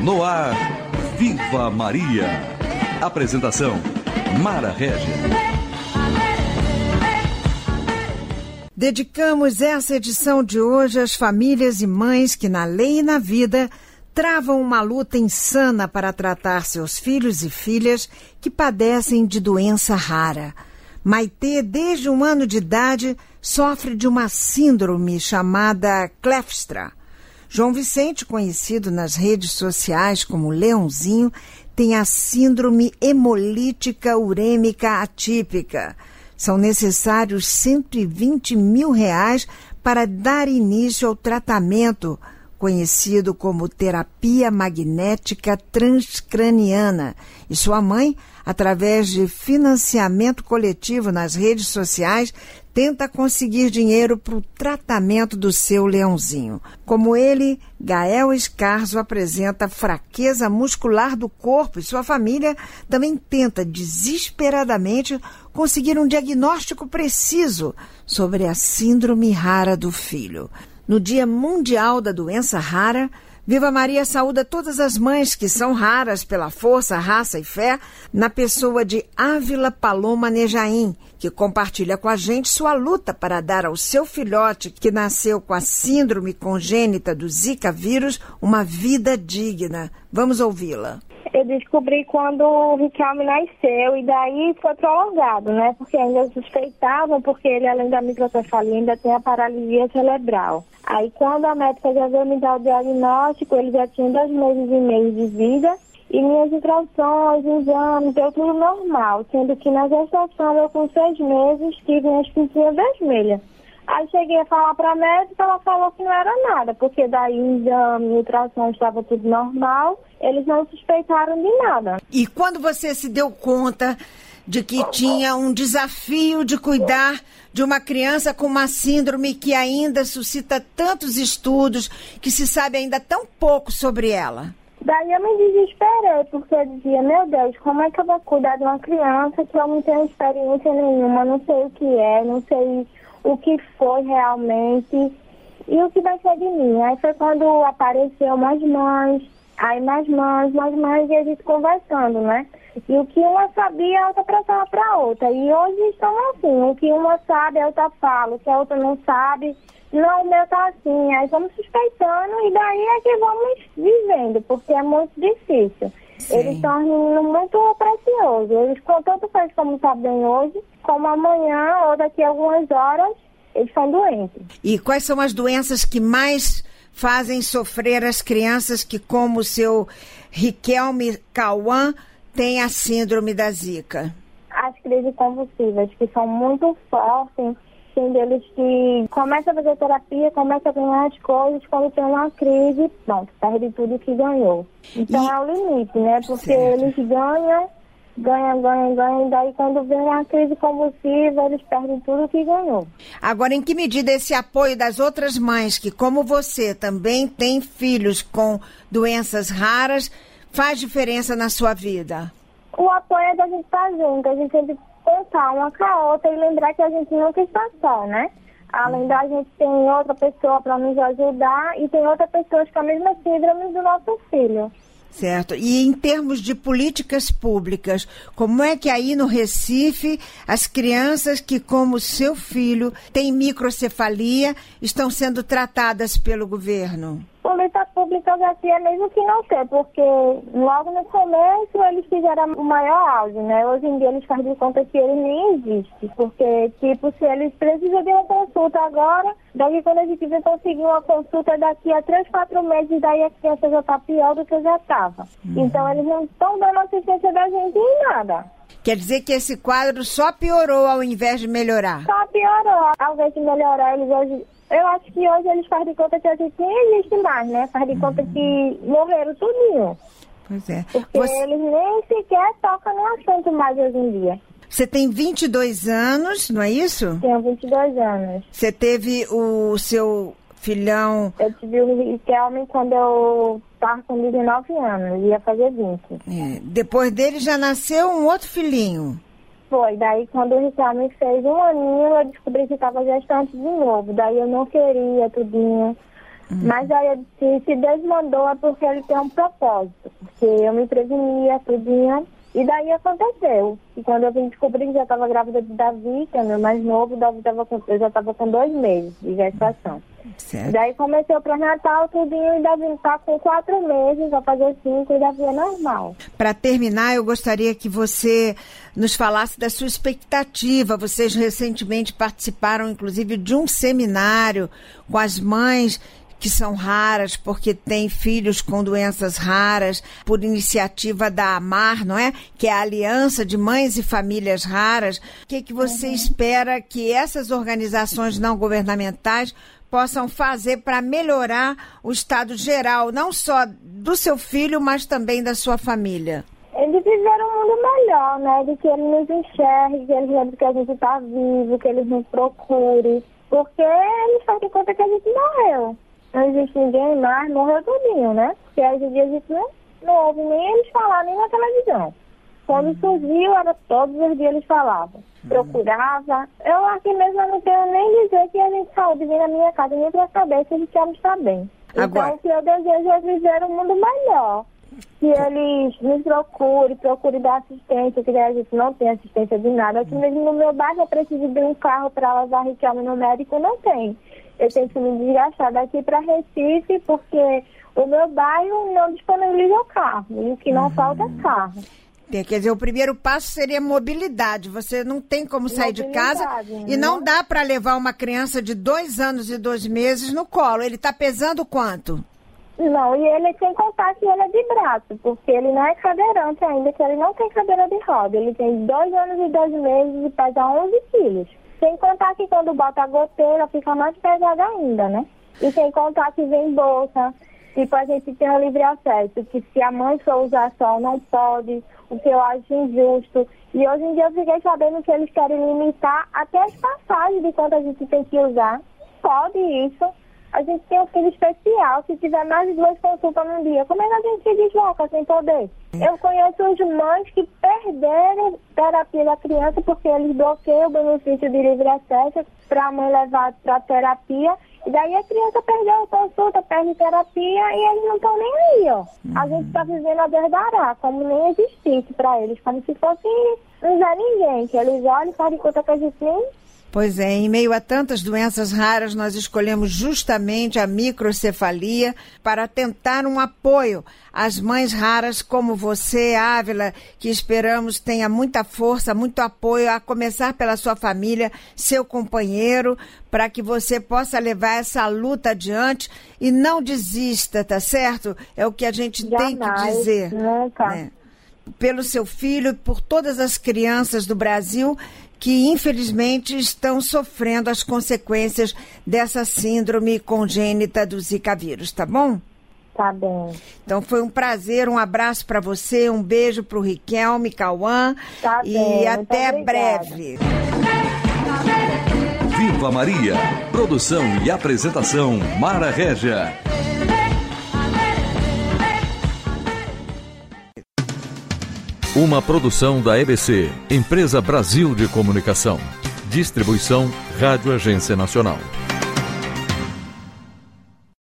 No ar, Viva Maria. Apresentação, Mara Régia. Dedicamos essa edição de hoje às famílias e mães que, na lei e na vida, travam uma luta insana para tratar seus filhos e filhas que padecem de doença rara. Maitê, desde 1 ano de idade, sofre de uma síndrome chamada Kleefstra. João Vicente, conhecido nas redes sociais como Leãozinho, tem a síndrome hemolítica urêmica atípica. São necessários R$120 mil para dar início ao tratamento, conhecido como terapia magnética transcraniana. E sua mãe, através de financiamento coletivo nas redes sociais, tenta conseguir dinheiro para o tratamento do seu Leãozinho. Como ele, Gael Escarzo apresenta fraqueza muscular do corpo e sua família também tenta desesperadamente conseguir um diagnóstico preciso sobre a síndrome rara do filho. No Dia Mundial da Doença Rara, Viva Maria saúda todas as mães que são raras pela força, raça e fé, na pessoa de Ávila Paloma Nejaim, que compartilha com a gente sua luta para dar ao seu filhote, que nasceu com a síndrome congênita do Zika vírus, uma vida digna. Vamos ouvi-la. Eu descobri quando o Riquelme nasceu e daí foi prolongado, né? Porque ainda suspeitavam, porque ele, além da microcefalia, ainda tem a paralisia cerebral. Aí, quando a médica já veio me dar o diagnóstico, ele já tinha 2 meses e meio de vida e minhas ultrassons, exames, deu tudo normal, sendo que na gestação eu com 6 meses tive uma espinha vermelha. Aí cheguei a falar para a médica, ela falou que não era nada, porque daí o exame, ultrassom estava tudo normal, eles não suspeitaram de nada. E quando você se deu conta de que tinha um desafio de cuidar de uma criança com uma síndrome que ainda suscita tantos estudos, que se sabe ainda tão pouco sobre ela? Daí eu me desesperei, porque eu dizia, meu Deus, como é que eu vou cuidar de uma criança que eu não tenho experiência nenhuma, não sei o que é, não sei o que foi realmente e o que vai ser de mim. Aí foi quando apareceu mais mães, e a gente conversando, né? E o que uma sabia, a outra passava para outra. E hoje estão assim, o que uma sabe, a outra fala, o que a outra não sabe, não, o meu tá assim. Aí vamos suspeitando e daí é que vamos vivendo, porque é muito difícil. Sim. Eles são um menino muito precioso. Eles, tanto faz como tá bem hoje, como amanhã ou daqui a algumas horas, eles são doentes. E quais são as doenças que mais fazem sofrer as crianças que, como o seu Riquelme Cauã, tem a síndrome da Zika? As crises convulsivas, que são muito fortes. Tem deles que começa a fazer terapia, começa a ganhar as coisas, quando tem uma crise, pronto, perde tudo que ganhou. Então é o limite, né? Porque certo. Eles ganham, e daí quando vem uma crise convulsiva, eles perdem tudo que ganhou. Agora, em que medida esse apoio das outras mães, que como você também tem filhos com doenças raras, faz diferença na sua vida? O apoio é da gente estar junto, a gente sempre contar uma com a outra e lembrar que a gente nunca está só, né? Além da gente tem outra pessoa para nos ajudar e tem outra pessoa com a mesma síndrome do nosso filho. Certo. E em termos de políticas públicas, como é que aí no Recife as crianças que, como seu filho, têm microcefalia, estão sendo tratadas pelo governo? Política pública aqui é mesmo que não ter, porque logo no começo eles fizeram o maior auge, né? Hoje em dia eles fazem de conta que ele nem existe, porque, tipo, se eles precisam de uma consulta agora, daí quando a gente vai conseguir uma consulta daqui a 3, 4 meses, daí a criança já está pior do que já estava. Então eles não estão dando assistência da gente em nada. Quer dizer que esse quadro só piorou ao invés de melhorar? Só piorou. Ao invés de melhorar, eles hoje... Eu acho que hoje eles fazem de conta que a gente nem existe mais, né? Fazem de conta que morreram tudinho. Pois é. Porque eles nem sequer tocam no assunto mais hoje em dia. Você tem 22 anos, não é isso? Tenho 22 anos. Você teve o seu filhão... Eu tive o Riquelme quando eu estava com 19 anos, ia fazer 20. Depois dele já nasceu um outro filhinho. Foi, daí quando o Riquelme fez 1 aninho, eu descobri que estava gestante de novo. Daí eu não queria tudinho. Mas aí eu disse, se Deus mandou é porque ele tem um propósito. Porque eu me prevenia, tudinho. E daí aconteceu. E quando eu vim descobrir que já estava grávida de Davi, que é meu mais novo, eu já estava com 2 meses de gestação. Certo. Daí comecei o pré-natal, tudinho, e Davi está com 4 meses, vai fazer 5, e Davi é normal. Para terminar, eu gostaria que você nos falasse da sua expectativa. Vocês recentemente participaram, inclusive, de um seminário com as mães que são raras, porque têm filhos com doenças raras, por iniciativa da AMAR, não é? Que é a Aliança de Mães e Famílias Raras. O que você espera que essas organizações não governamentais possam fazer para melhorar o estado geral, não só do seu filho, mas também da sua família? Eles viveram um mundo melhor, né? De que ele nos enxergue, que eles lembrem que a gente está vivo, que eles nos procurem. Porque eles fazem conta que a gente morreu. Não existe ninguém mais, morreu tudinho, né? Porque hoje em dia a gente não ouve nem eles falar, nem na televisão. Quando surgiu, era todos os dias eles falavam. Procurava. Eu aqui mesmo não tenho nem dizer que a gente saiu de vir na minha casa, nem para saber se a gente quer estar bem. Agora... Então, o que eu desejo é viver um mundo melhor. Que eles nos procurem dar assistência, que a gente não tem assistência de nada. Aqui mesmo no meu bairro eu preciso de um carro para levar a Riquelme no médico, não tem. Eu tenho que me desgastar daqui para Recife, porque o meu bairro não disponibiliza o carro. E o que não falta é carro. Quer dizer, o primeiro passo seria mobilidade. Você não tem como sair de casa e não dá para levar uma criança de 2 anos e 2 meses no colo. Ele está pesando quanto? Não, e ele sem contar que ele é de braço, porque ele não é cadeirante ainda, que ele não tem cadeira de roda. Ele tem 2 anos e 2 meses e pesa 11 quilos. Sem contar que quando bota a goteira fica mais pesada ainda, né? E sem contar que vem bolsa, tipo, a gente tem o livre acesso, que se a mãe for usar só não pode, o que eu acho injusto. E hoje em dia eu fiquei sabendo que eles querem limitar até as passagens de quanto a gente tem que usar. Pode isso. A gente tem um filho especial, se tiver mais de 2 consultas no dia, como é que a gente se desloca sem poder? Eu conheço os mães que perderam terapia da criança porque eles bloqueiam o benefício de livre acesso para a mãe levar para terapia, e daí a criança perdeu a consulta, perde terapia e eles não estão nem aí, ó. A gente está vivendo a verdará, como nem existisse para eles, como se fosse não Zé Ninguém, que eles olham e fazem conta que a gente nem... Pois é, em meio a tantas doenças raras, nós escolhemos justamente a microcefalia para tentar um apoio às mães raras como você, Ávila, que esperamos tenha muita força, muito apoio, a começar pela sua família, seu companheiro, para que você possa levar essa luta adiante e não desista, tá certo? É o que a gente tem que dizer. Nunca. Né? Pelo seu filho, por todas as crianças do Brasil que infelizmente estão sofrendo as consequências dessa síndrome congênita do Zika vírus, tá bom? Tá bem. Então foi um prazer, um abraço para você, um beijo para o Riquelme, Cauã, tá e bem, até breve. Viva Maria, produção e apresentação Mara Régia. Uma produção da EBC, Empresa Brasil de Comunicação. Distribuição Rádio Agência Nacional.